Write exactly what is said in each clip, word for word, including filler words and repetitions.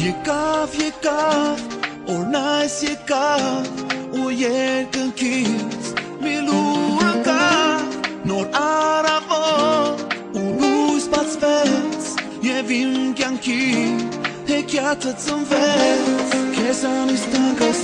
Եկավ, եկավ, օրն այս եկավ ու երկնքից մի լուր ընկավ նոր առավոտ ու լույս բացվեց և իմ կյանքի հեքիաթը ծնվեց քեզանից տանկ այս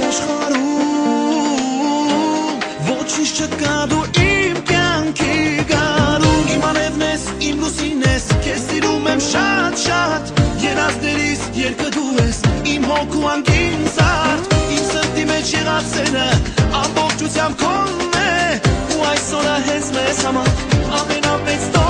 աշխարհում ոչինչ չկա դու իմ կյանքի գարուն իմ անևն ես, իմ լուսին ես քեզ սիրում եմ շատ, շատ երազներիս երկը դու ես իմ հոգու անկին զարդ իմ սրտի մեջ եղած սերը ամբողջությամբ քոնն է ու այսօր հենց մեզ համար ամենամեծ